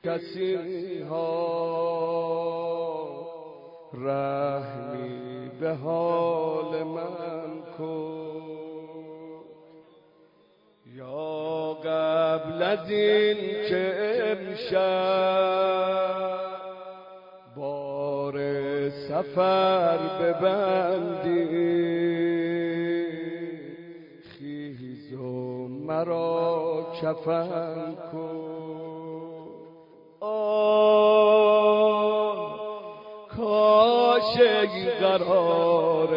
کسی ها رحمی به حال من کن، یا قبل از این که امشب بار سفر ببندی، خیز و مرا کفن کن. کاش این قرار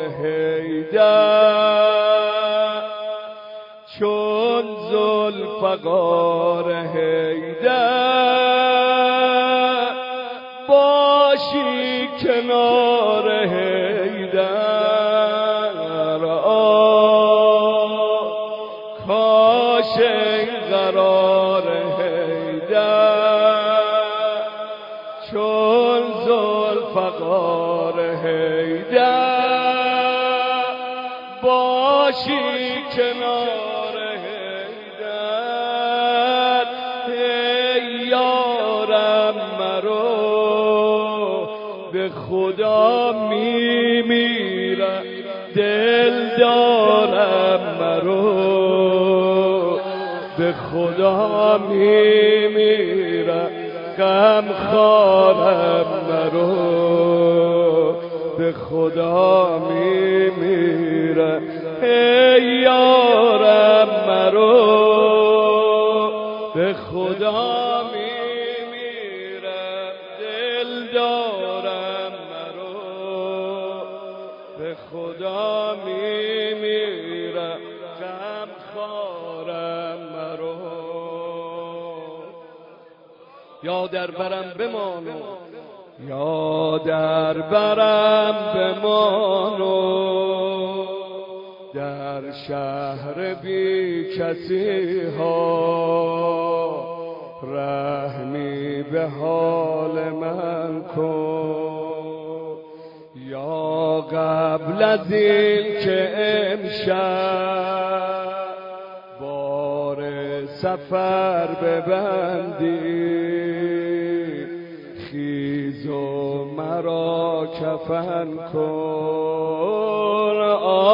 حیدر چون ذوالفقار حیدر باشی کنار حیدر. کاش این قرار حیدر چون ذوالفقار حیدر باشی کنار حیدر. ای یارم مرو به خدا میمیرم، دل دارم مرو به خدا میمیرم، غم خارم مرو به خدا میمیرم. ای یارم مرو به خدا میمیرم، دل دارم مرو به خدا میمیرم، غم خارم مرو. یا در برم بمانو، یا در برم بمانو، در شهر بی کسی ها رحمی به حال من کن. یا قبل از این که امشب بار سفر ببندی، خیز و مرا کفن کن.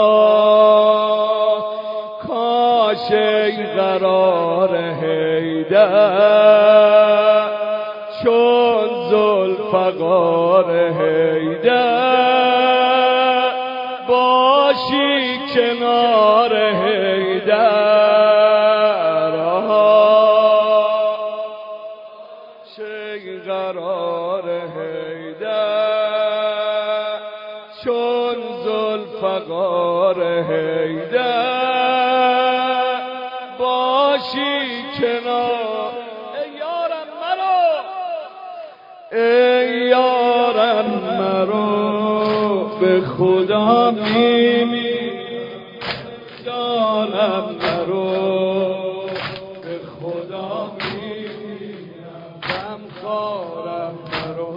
کاش این قرار حیدر چون ذوالفقار حیدر باشی کنار حیدر. این قرار حیدر چون ذوالفقار حیدر باشی کنار. ای یارم مرو، ای یارم مرو به خدا میمیرم، یارم مرو به خدا میمیرم، غم خارم مرو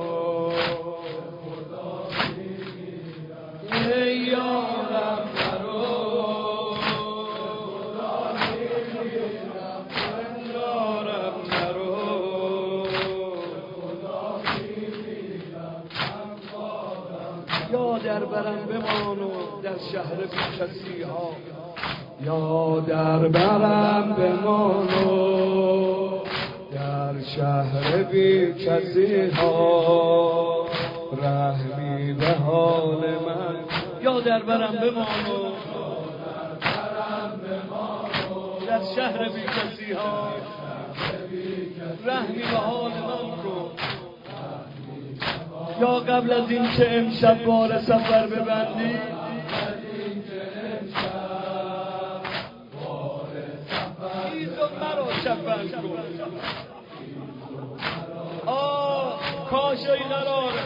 خدا میمیرم. ای یارم مرو خدا میمیرم، یارم مرو خدا میمیرم، غم خارم. یا در برم بمانو در شهر بی کسی ها، یا در برم بمانو در شهر بی کسی ها رحمی به حال من. یا در برم بمانو در شهر بی کسی ها رحمی به حال من کن. یا قبل از این که امشب بار سفر ببندی، خیز و مرا کفن کن. کاش این قراره،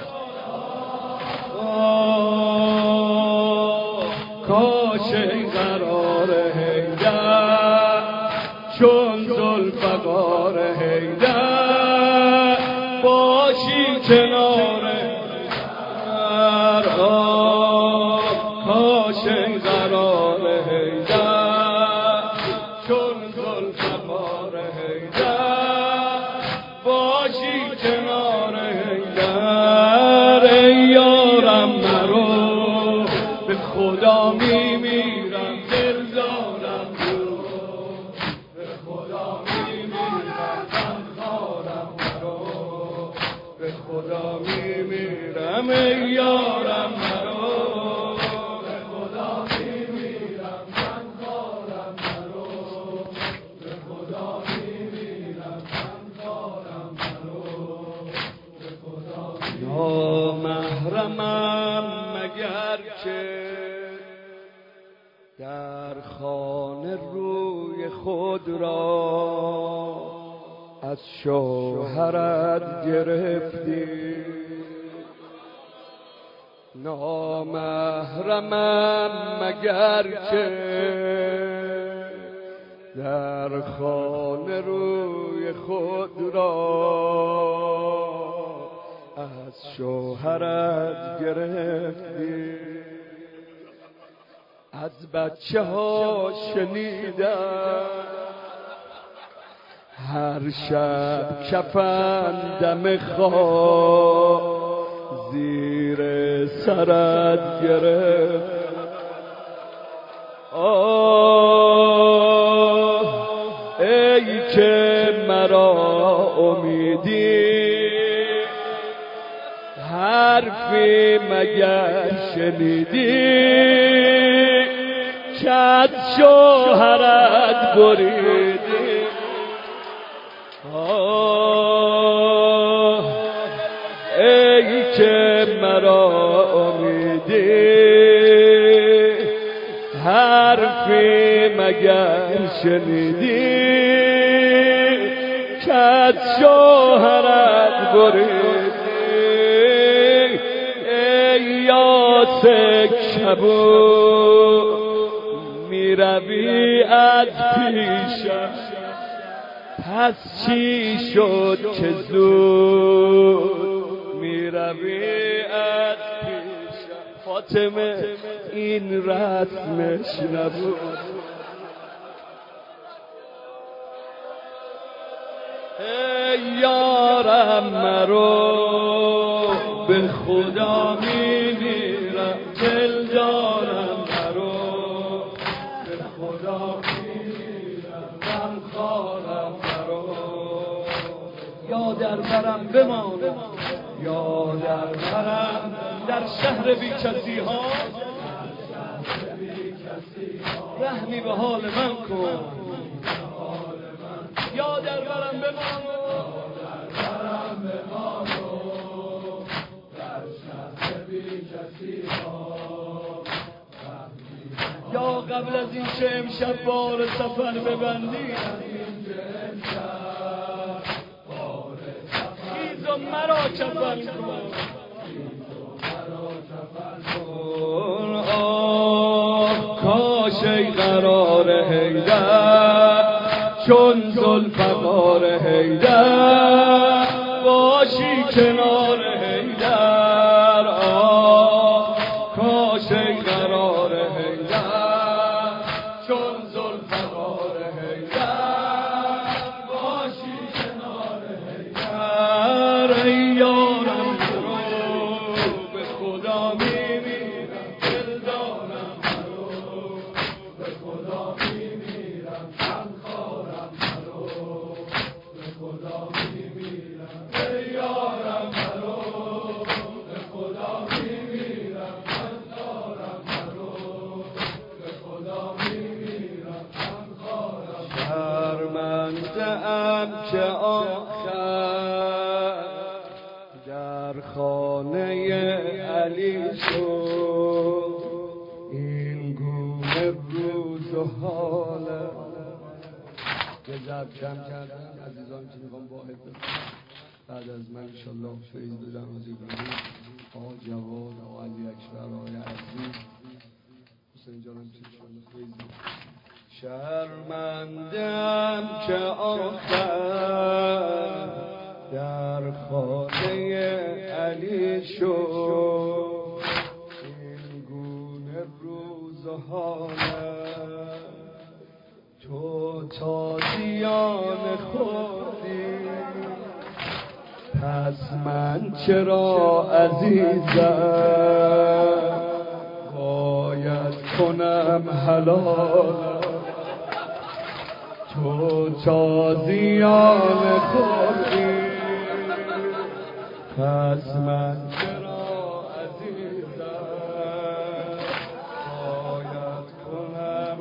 کاش این قراره حیدر چون ذوالفقار حیدر باشی کنار حیدر. کاش این قراره حیدر چون ذوالفقار حیدر باشی کنار حیدر ای یارم مرو به خدا میمیرم دل دارم مرو به خدا میمیرم غمخوارم مرو به خدا میمیرم ای یارم مرو به خدا میمیرم غمخوارم مرو به خدا میمیرم غمخوارم مرو به خدا نامحرمم مگر که در خانه روی خود را از شوهرت گرفتی نامحرمم مگر که در خانه روی خود را از شوهرت گرفتی از بچه ها شنیدم هر شب کفن دم خواب زیر سرت گرفت ای که مرا امیدی حرفی مگر شنیدی کت شوهرت بریدی ای که مرا امیدی حرفی مگر شنیدی کت شوهرت بریدی ای یاسک شبو میروی از پیشم پس چی شد که زود میروی از پیشم فاطمه این رسمش نبود ای یارم مرو به خدا میمیرم دل دارم مرو به خدا میمیرم غمخوارم مرو یا در برم بمانم یا در برم در شهر بی کسی ها رحمی به حال من کن یا در برم بمانم در شهر بی کسی ها یا قبل از این که امشب بار سفر ببندی خیز و مرا کفن کن کاش ای قرار حیدر چون ذوالفقار حیدر باشی کنار حیدر کاش ای قرار حیدر چون ذوالفقار حیدر باشی کنار حیدر ای یارم مرو به خدا میمیرم دل دارم مرو به خدا میمیرم غمخوارم مرو به خدا میمیرم ای یارم مرو به خدا میمیرم غمخوارم مرو به خدا میمیرم غمخوارم شرمنده‌ام که آخر در خانه علی شد این گونه روز و حالم یه ضرب کم کردن عزیزان که میخوام واحد بدم بعد از من انشالله فیض بدم از ابراهیم آقا جواد آقا علی اکبر آقای عزیز حسین جانم که انشالله فیض بدم شرمندم که آخر در خانه علی شد این گونه روز و حالم تو تازیان خوردی پس من چرا عزیزم باید کنم حلال تو تازیان خوردی پس من چرا عزیزم باید کنم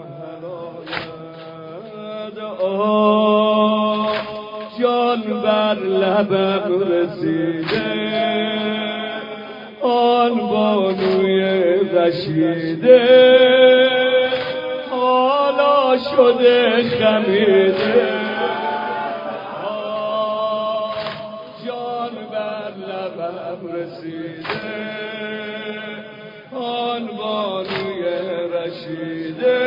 حلال جان بر لبم رسیده آن بانوی رشیده حالا شده خمیده جان بر لبم رسیده آن بانوی رشیده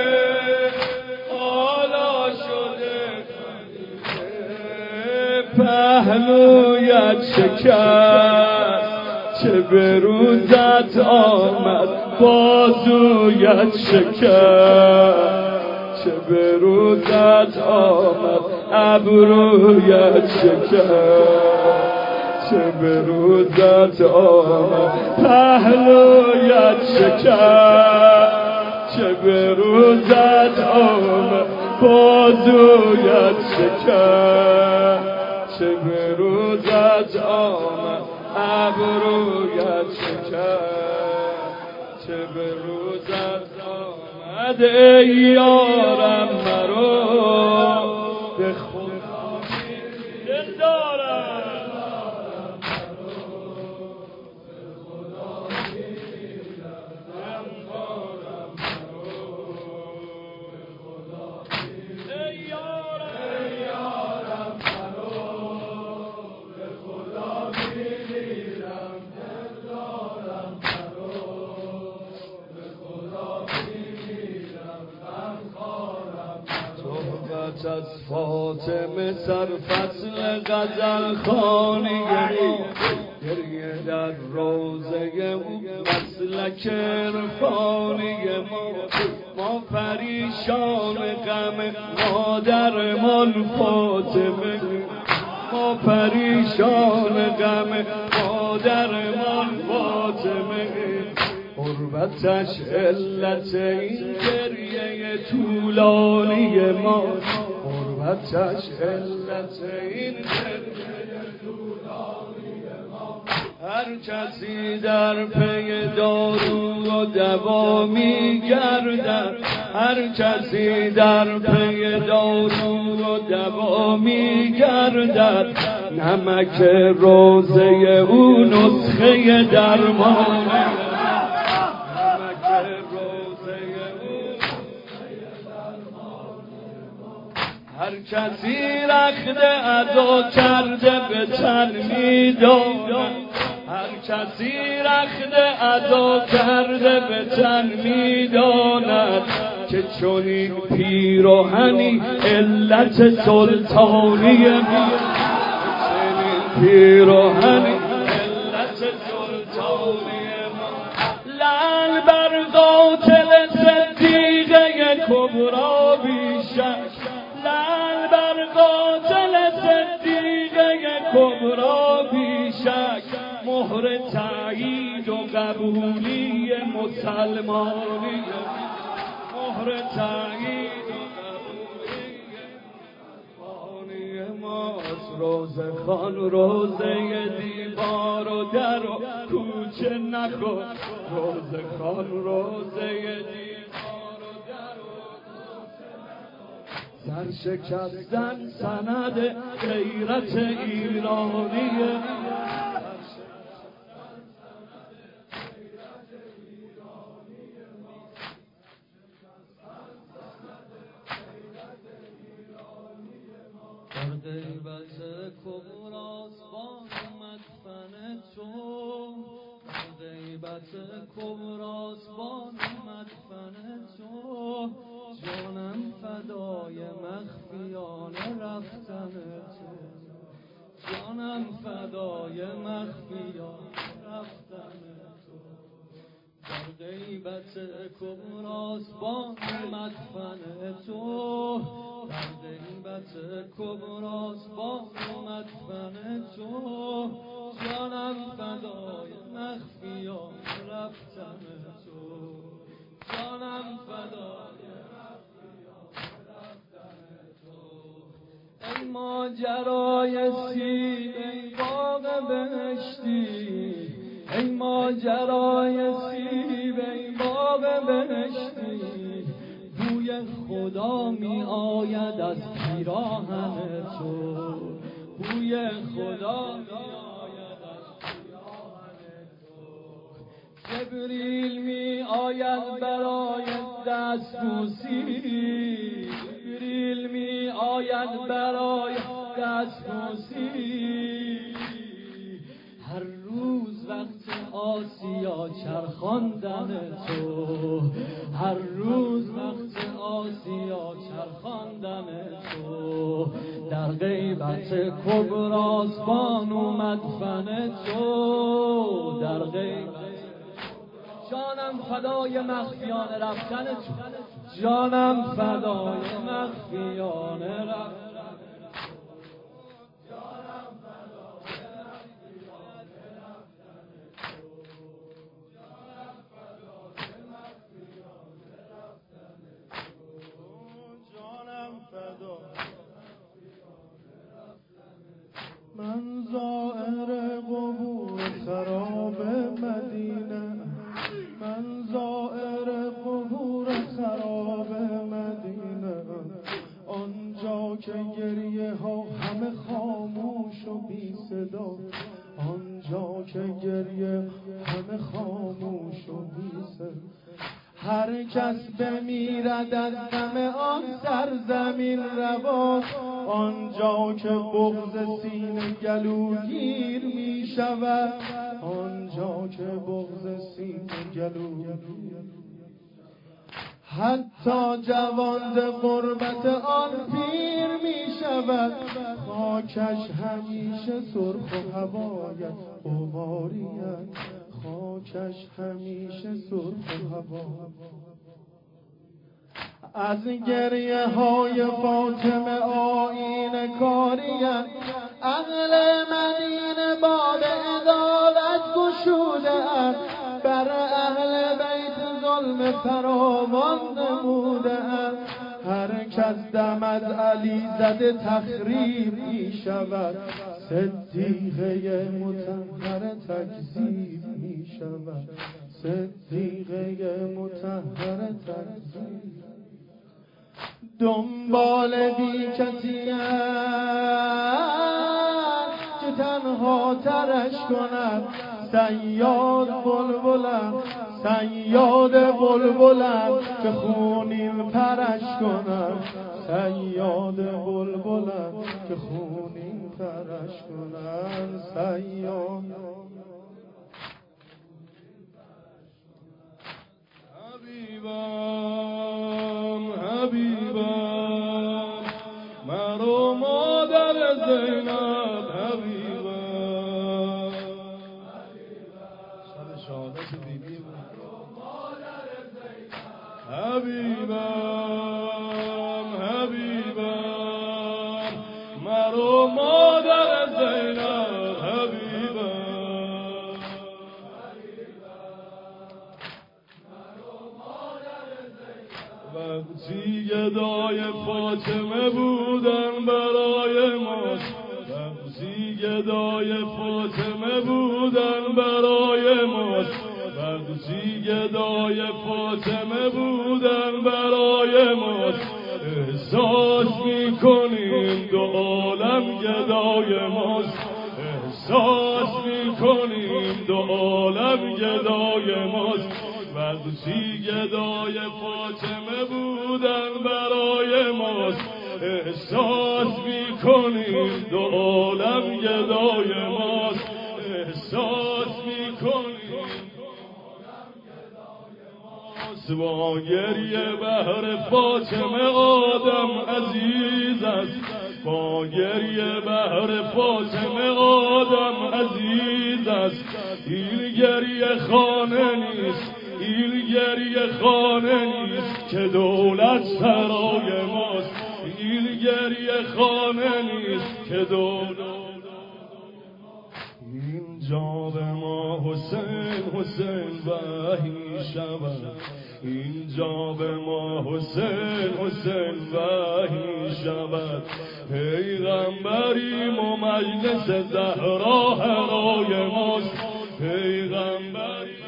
حالا شده پهلویت شکست چه به روزت آمد بازویت شکست چه به روزت آمد ابرویت شکست چه به روزت آمد پهلویت شکست چه به روزت آمد بازویت شکست چه به روزت آمد ابرویت شکست چه به روزت آمد ای یارم مرو به خدا دل دارم از فاطمه سرفصل غزل خانی گریه در روزه او مسلک عرفانی ما پریشان غم مادرمان فاطمه ما پریشان غم مادرمان فاطمه غربتش علت این گریه طولانی ما غربتش علت این گریه طولانی ما هر کسی در پی دارو و دوا می‌گردد هر کسی در پی دارو و دوا می‌گردد نمک روزه او نسخه درمانه هر کسی رخت ادا کرده به تن می‌داند هر کسی رخت ادا کرده به تن می‌داند که چنین پیراهنی علت سلطانی چنین پیراهنی علت سلطانی لعن بر قاتل صدیقه کبری بیشک لعن بر قاتل صدیقه کبری بیشک مهر تایید و قبولی مسلمانی مهر تایید و قبولی ماست روزه خان روزه دیوار و در و کوچه نکن روزه خان روزه دیوار و در و سرشکستن سند غیرت ایرانیه در غیبت کبراست با مدفن تو در غیبت کبراست با مدفن تو جانم فدای مخفیانه رفتن تو جانم فدای مخفیانه رفتن تو در غیبت کبراست با مدفن تو در غیبت کبراست با مدفن تو ماجرای سیب ای باغ بهشتی، ای ماجرای سیب ای باغ بهشتی، بوی خدا می آید از پیراهن تو، بوی خدا می آید از پیراهن تو، جبریل می آید برای دستبوسی، جبریل می آید برای دستبوسی، هر روز وقت آسیا چرخاندن تو، هر روز وقت آسیا چرخاندن تو، در غیبت کبراست بانو مدفن تو، در غیبت جانم فدای مخفیانه رفتن تو، جانم فدای مخفیانه رفتن من زائر قبور خراب مدینه، من زائر قبور خراب مدینه، آنجا که گریه ها همه خاموش و بی صدا، آنجا که گریه همه خاموش و بی صدا، هر کس بمیرد از غم آن سرزمین روا، آنجا که بغض سینه گلوگیر می شود، آنجا که بغض سینه گلوگیر، حتی جواند غربت آن پیر می شود، خاکش همیشه سرخ و هوایت قماریت، خاکش همیشه سرخ و هوایت. از گریه های فاطمه آیین کاریت، اهل مدینه باب عدالت گشوده است، بر اهل بیت ظلم فراوان نموده است، هر کس دم از علی زده تخریب می شود، صدیقه مطهر تکذیب می شود، صدیقه مطهر تکذیب، دنبال بی کسی است که تنها ترش کند، صیاد بلبلم، صیاد بلبلم که خونین پرش کند، صیاد بلبلم که خونین پرش کند، صیاد. حبیبم حبیبم مرو مادر زینب، حبیبم شب شهادت بیبی حبیبم حبیبم مرو مادر زینب، حبیبم وقتی گدای فاطمه بودن برای ماست، وقتی گدای فاطمه بودن برای ماست، وقتی گدای فاطمه بودن برای ماست، احساس میکنیم دو عالم گدای ماست، احساس میکنیم دو عالم گدای ماست، وقتی گدای فاطمه بودن برای ماست، احساس میکنیم دو عالم گدای ماست، احساس میکنیم با گریه بهر فاطمه آدم عزیز است، با گریه بهر فاطمه آدم عزیز است، این گریه خانه نیست، این گریه خانه نیست که دولت سرای ماست، این گریه خانه نیست که دولت، اینجا به ما حسین حسین وحی شود، اینجا به ما حسین حسین وحی شود. پیغمبریم و مجلس زهرا هرای ماست، پیغمبریم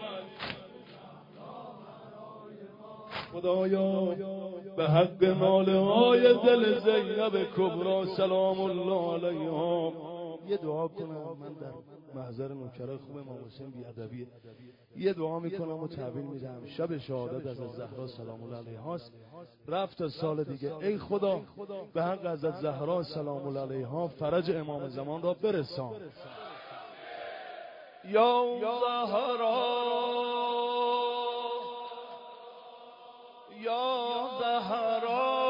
خدایا به حق ناله های دل زینب کبرا سلام الله علیها یه دعا کنم. من در محضر نوکرای خوب امام حسین بی‌ادبی یه دعا میکنم و تحویل میدم. شب شهادت از زهرا سلام الله علیها است. رفت تا سال دیگه. ای خدا به حق حضرت زهرا سلام الله علیها فرج امام زمان را برسان. یا زهرا یا زهرا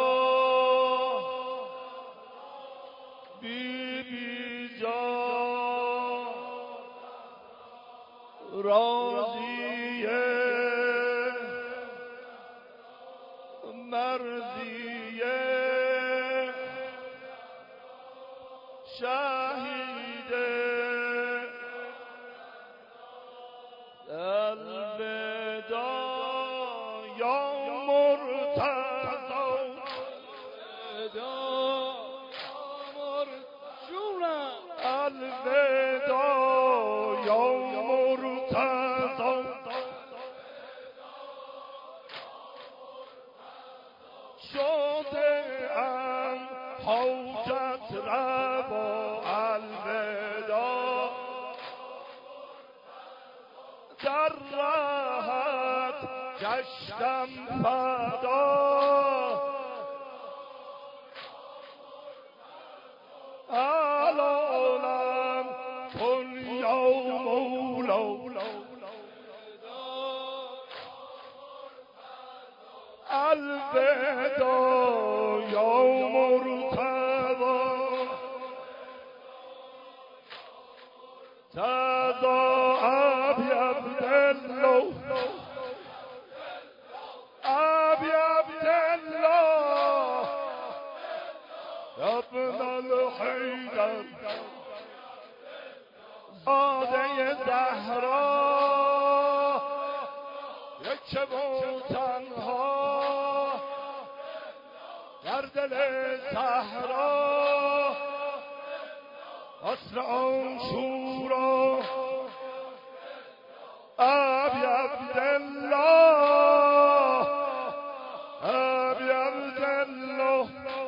بی بی جان راضیه مرضیه شهیده الوداع یا الوداع یا مرتضی شده ام حاجت روا الوداع در راحت گشتم فدا العالم کن یا مولا الوداع یا مرتضی تضاعف یا عبدالله ابی عبدالله ابن الحیدر زاده زهرا یک و تنها در دل صحرا عصر آن شورا ابی عبدالله ابی عبدالله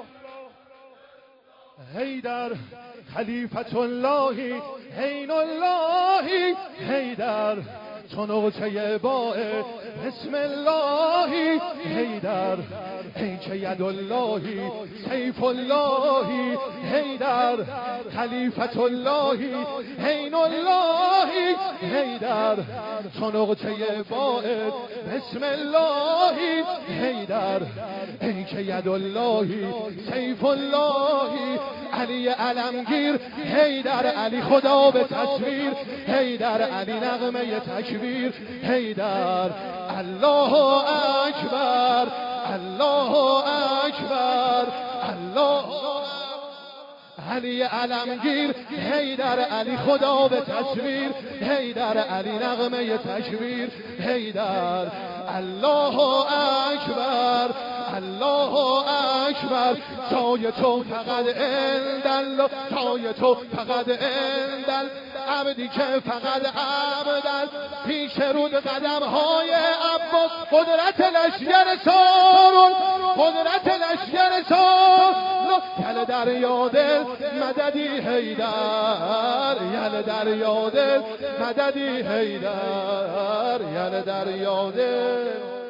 حیدر خلیفت اللهی عین اللهی حیدر تو نقطه باء بسم اللهی حیدر ای که ید اللهی سیف اللهی حیدر خلیفت اللهی عین اللهی حیدر تو نقطه باء بسم اللهی حیدر ای که ید اللهی سیف اللهی علی علمگیر حیدر علی خدا به تصویر حیدر علی نغمه تکبیر حیدر الله اکبر الله اکبر الله علی علمگیر حیدر علی خدا به تصویر حیدر علی نغمه تکبیر حیدر الله اکبر الله اکبر جای تو فقط اندل جای تو فقط اندل عبدی که فقط عبدل پیش رود قدم های عباس قدرت لشگر سارون قدرت لشگر سارون یل دریا دل مددی حیدر یل دریا دل مددی حیدر یل دریا دل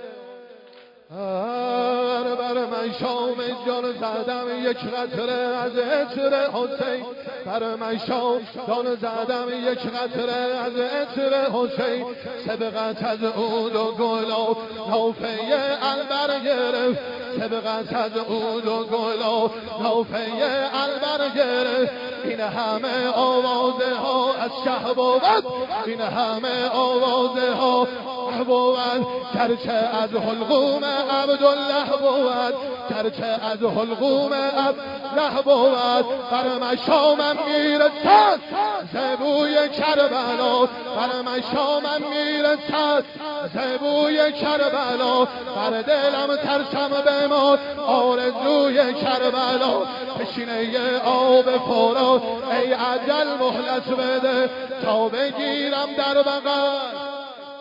بر من شام جان زدم یک قطره از عطر حسین بر من شام جان زدم یک قطره از عطر حسین سبقت از عود و گلاب نافه البر گرفت سبقت از عود و گلاب نافه البر گرفت این همه آوازه ها از شه بود این همه آوازه ها بود گرچه از حلقوم عبدالله بود گرچه از حلقوم عبدالله بود بر مشامم میرسد زبوی بوی کربلا بر مشامم میرسد بوی کربلا بر دلم ترسم بماد آرزوی کربلا پشینه آب فرات ای عجل مهلت بده تا بگیرم در بغل.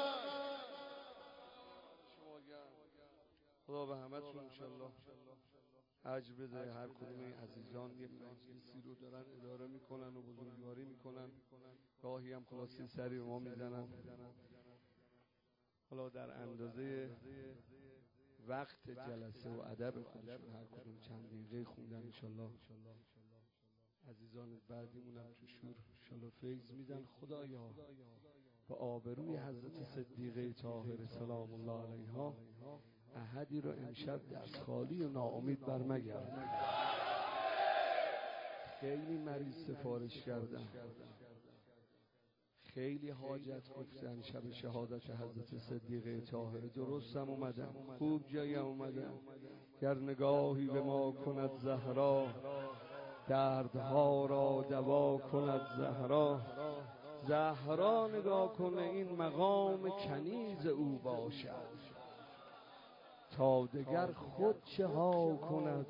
خدا به همتون انشالله اجر بده. هر کدوم این عزیزان یه مجلسی رو دارن اداره میکنن و بزرگواری میکنن، گاهی هم خلاصی سری به ما میزنن. حالا در اندازه وقت جلسه و ادب خودشون هر کدوم چند دقیقه خوندن انشالله عزیزان بعدیمون هم تو شور انشالله فیض میدن. خدایا با آبروی حضرت صدیقه طاهره سلام الله علیها احدی رو امشب دست خالی و ناامید برمگرد. خیلی مریض سفارش کردن، خیلی حاجت گفتن. شب شهادت حضرت صدیقه طاهره درستم اومدن، خوب جایی اومدن. گر نگاهی به ما کند زهرا دردها را دوا کند زهرا. زهرا نگاه کنه این مقام کنیز او باشد تا دگر خود چه ها کند.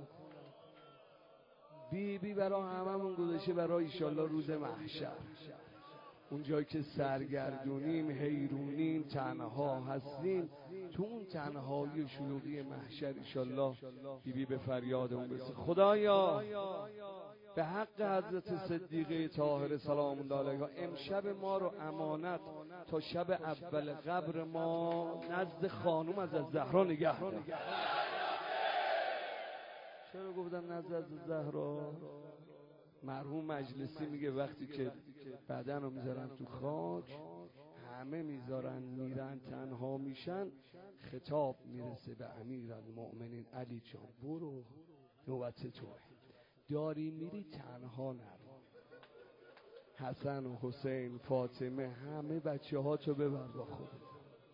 بی بی برای هممون گذاشته برای ایشالله روز محشر، اون جایی که سرگردونیم، حیرونیم، تنها هستیم، تو اون تنهایی و شلوغی محشر ایشالله بی بی به فریاد اون برسه. خدایا به حق حضرت صدیقه طاهره سلام الله علیها امشب ما رو امانت تا شب اول قبر ما نزد خانوم از زهرا نگه دار. چرا گفتن نزد از زهرا؟ مرحوم مجلسی میگه وقتی که بدن رو میذارن تو خاک همه میذارن میرن تنها میشن، خطاب میرسه به امیرالمؤمنین علی جان برو نوبت توه، داری میری تنها نرو. حسن و حسین فاطمه همه بچه ها تو ببر با خودت.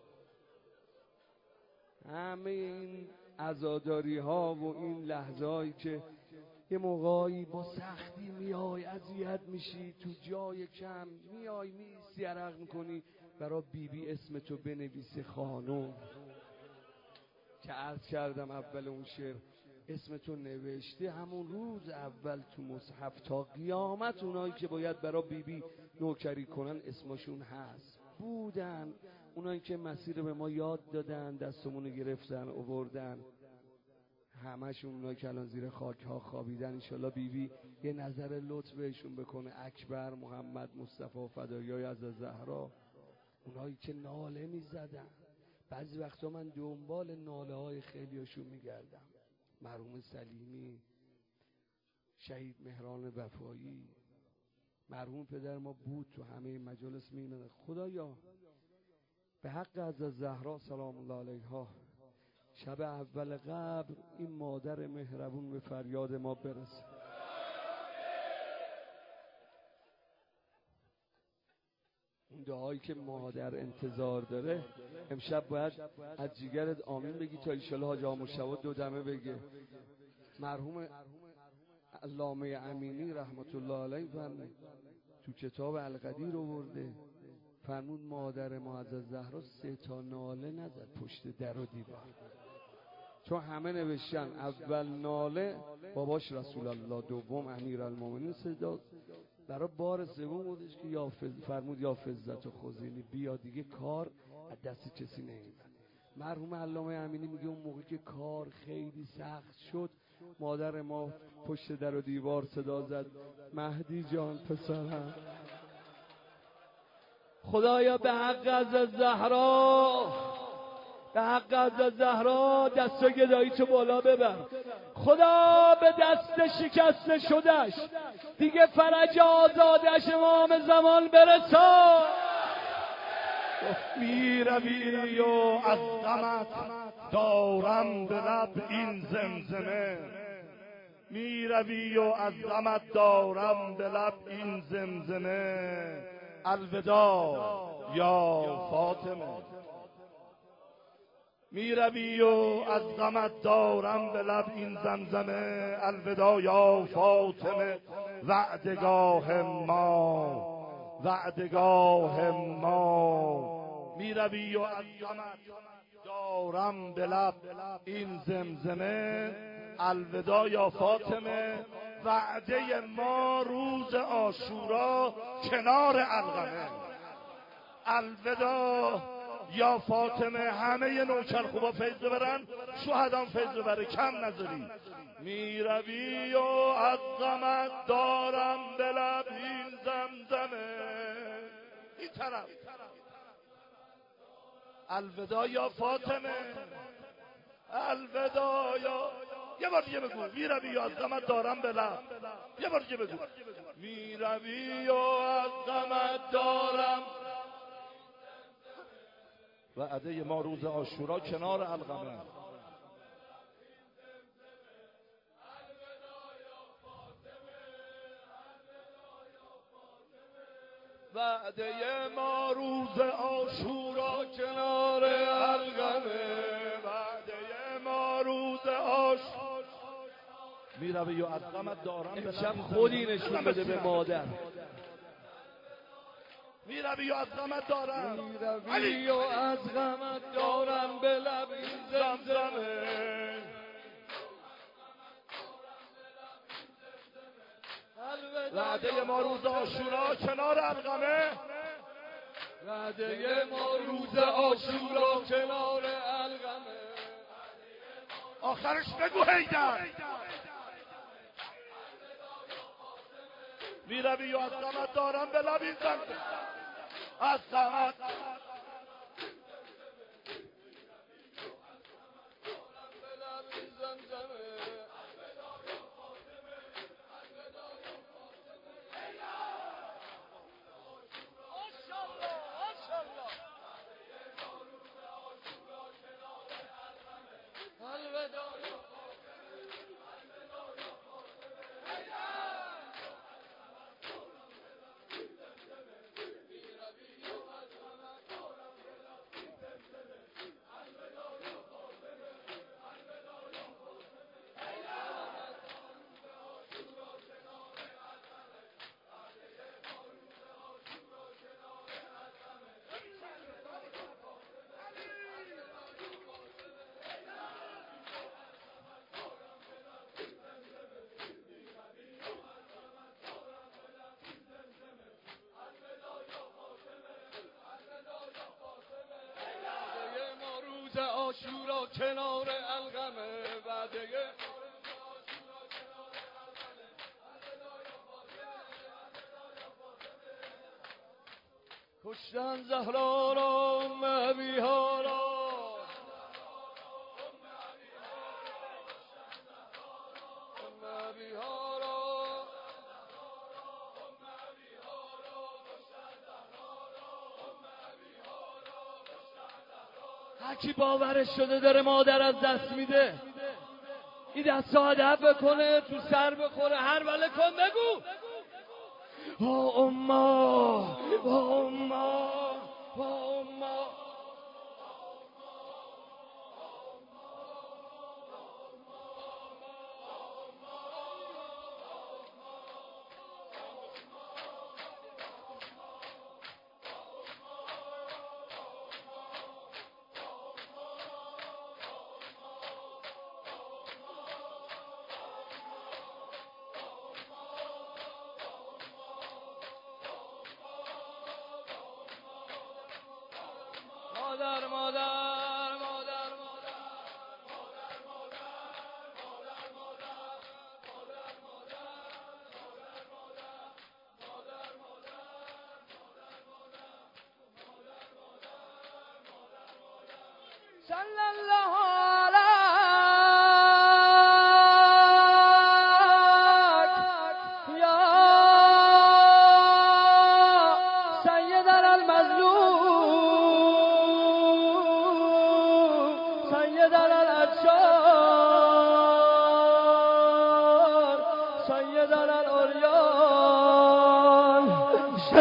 همه این عزاداری ها و این لحظه هایی که یه موقعی با سختی میای اذیت میشی، تو جای کم میای میستی عرق میکنی، برای بی بی اسم تو بنویسی خانم که عرض کردم اول اون شعر اسم تو نوشته همون روز اول تو مصحف تا قیامت اونایی که باید برای بی بی نوکری کنن اسمشون هست بودن. اونایی که مسیر به ما یاد دادن، دستمونو گرفتن آوردن، همشون اونایی که الان زیر خاک ها خوابیدن. انشالله بی بی یه نظر لطف بهشون بکنه. اکبر، محمد، مصطفی، فداییای از زهرا، اونایی که ناله میزدن. بعضی وقتا من دنبال ناله های خیلیاشون میگردم. مرحوم سلیمی، شهید مهران وفایی، مرحوم پدر ما بود تو همه مجالس میمونه. خدایا به حق از زهرا سلام الله علیها شب اول قبر این مادر مهربون به فریاد ما برسه. اون دعایی که مادر انتظار داره امشب باید از جیگرت آمین بگی تا ایشالا حاج آقا مشتبه دو دمه بگه. مرحوم علامه امینی رحمت الله علیه فرمود تو کتاب القدیر آورده، فرمود مادر معزز زهرا 3 تا ناله نزد پشت در و دیوار، چون همه نوشتن اول ناله باباش رسول الله، دوم امیرالمومنین صدا، برای بار سوم بودش که فرمود یا فزت و خزینی بیا دیگه کار از دست کسی نمیبره. مرحوم علامه امینی میگه اون موقع که کار خیلی سخت شد مادر ما پشت در و دیوار صدا زد مهدی جان پسرم. خدایا به حق از زهرا، به حق از زهرا دست گدایی تو بالا ببر. خدا به دست شکسته شدش دیگه فرج آزادش امام زمان برسان. میروی و از غمت دارم به لب این زمزمه، میروی و از غمت دارم به لب این زمزمه، الوداع یا فاطمه. میروی و از غمت دارم به لب این زمزمه، الوداع یا فاطمه. وعدگاه ما وعدگاه ما، میروی و از غمت دارم به لب این زمزمه، الوداع یا فاطمه، وعده ما روز عاشورا کنار القمه. الوداع یا فاطمه، همه نوکر خوبا فیض ببرن، شهدان فیض ببره، کم نذاری. میروی و از غمت دارم به لب این زمزمه، این طرف الوداع یا فاطمه، الوداع یا، یه بار دیگه بگو. میروی و از غمت دارم به لب، یه بار دیگه بگو. میروی و از غمت دارم، وعده ما روز عاشورا کنار القمه. وعده ما روز عاشورا کنار القمه، وعده ما روز عاشورا. میروی و از غمت دارم به شب خودی نشون بده به مادر. میروی و از غمت دارم، میروی و از غمت دارم به لب این زمزمه. وعده ما روز عاشورا کنار القمه، وعده ما روز عاشورا کنار القمه. آخرش بگو حیدر. میروی و از غمت دارم به لب این زمزمه، از غمت عاشورا کنار القمه، وعده کشتن زهرا را ام ابیها را، ام ابیها را، هرکی باورش شده داره مادر از دست میده، این دست ها هدف بکنه، تو سر بخوره، هر وله کن بگو وا اما، وا اما، وا اما. مادر مادر مادر صلی الله علیک یا سیدنا المظلوم، سیدنا الاشرار، سیدنا العریان،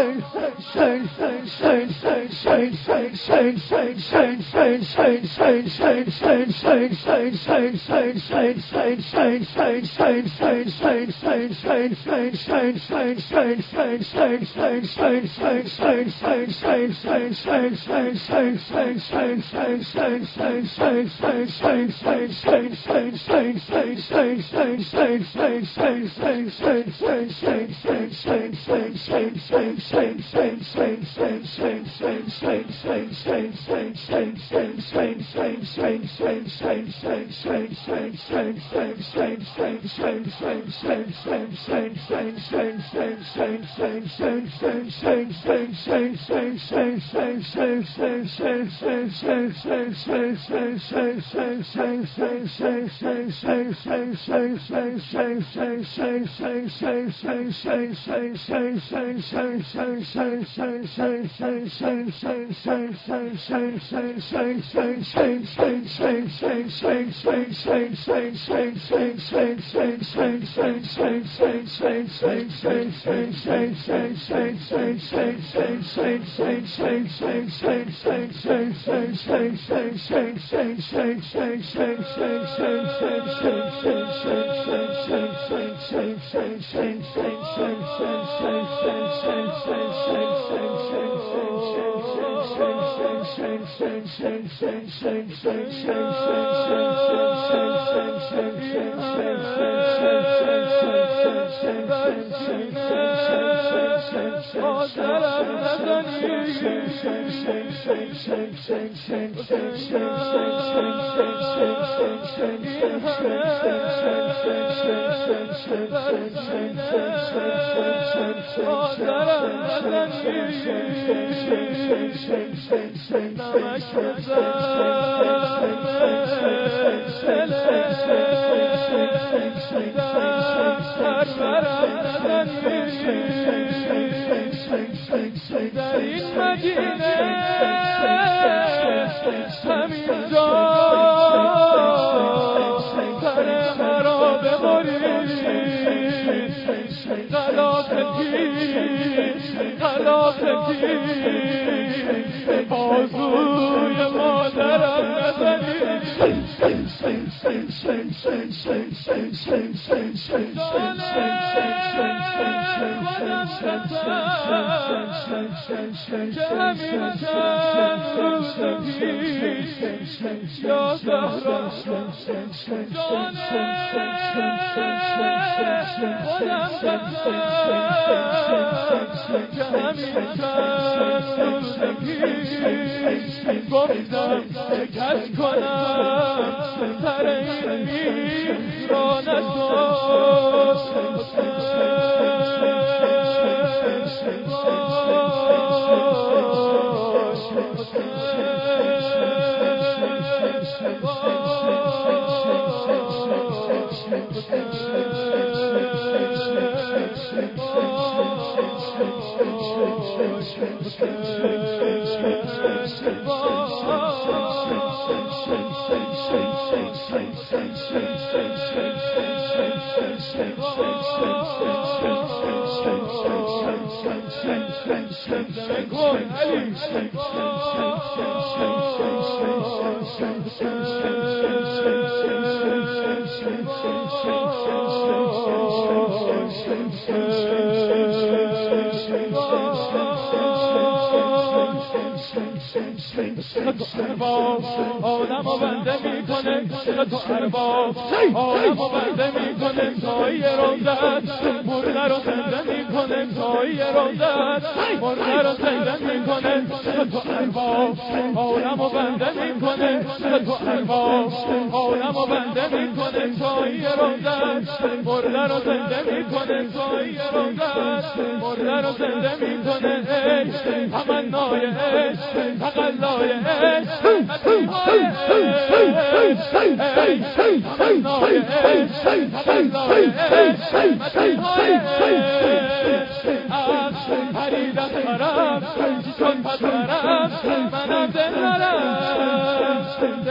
آدمو بنده میکنه تو ارباب آدمو بنده میکنه تایی روزت مرده رو زنده میکنه تایی روزت مرده رو زنده میکنه تو ارباب آدمو بنده میکنه تو ارباب آدمو بنده میکنه تایی روزت مرده رو زنده میکنه تایی روزت مرده رو زنده میکنه ای تمنای عشق تقلای عشق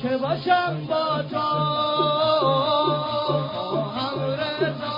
که باشم با تو همرضا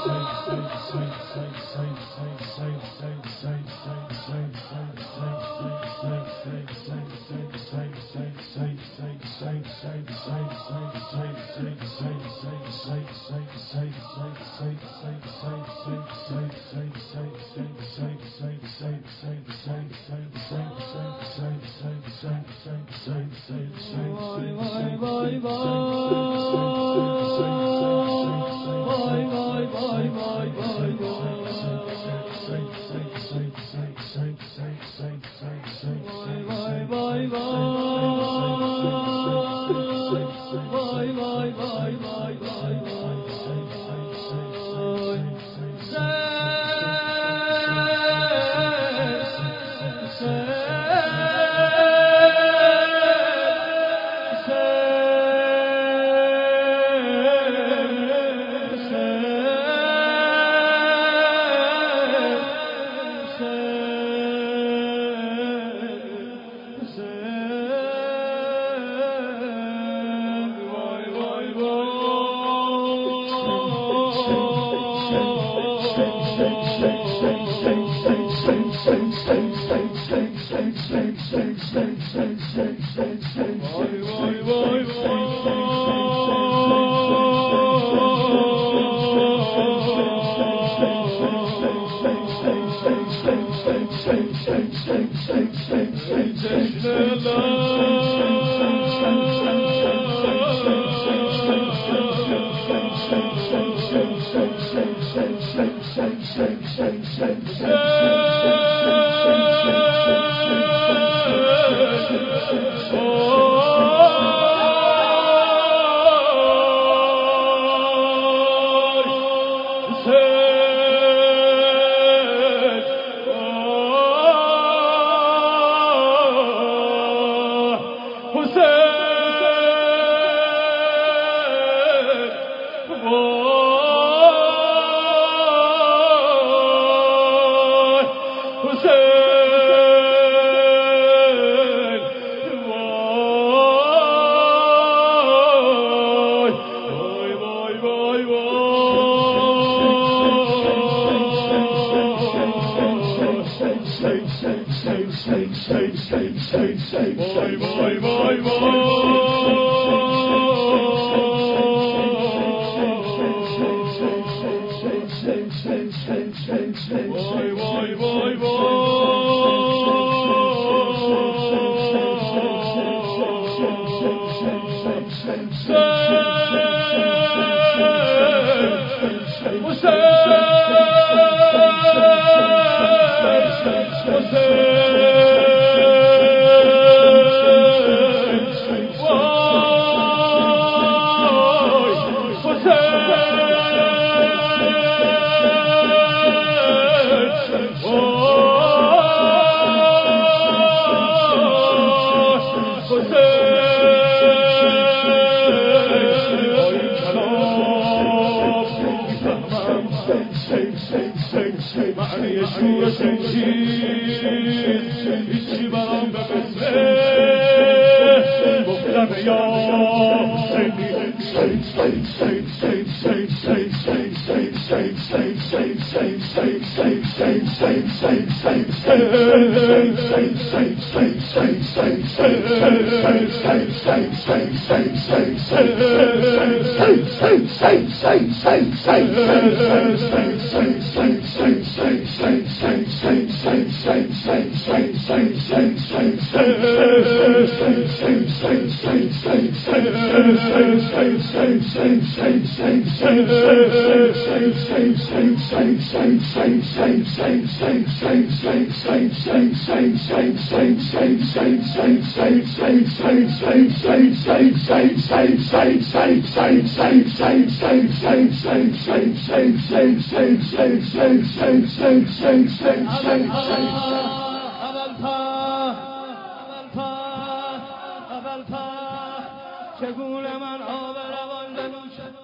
چگونه من آب روان بنوشم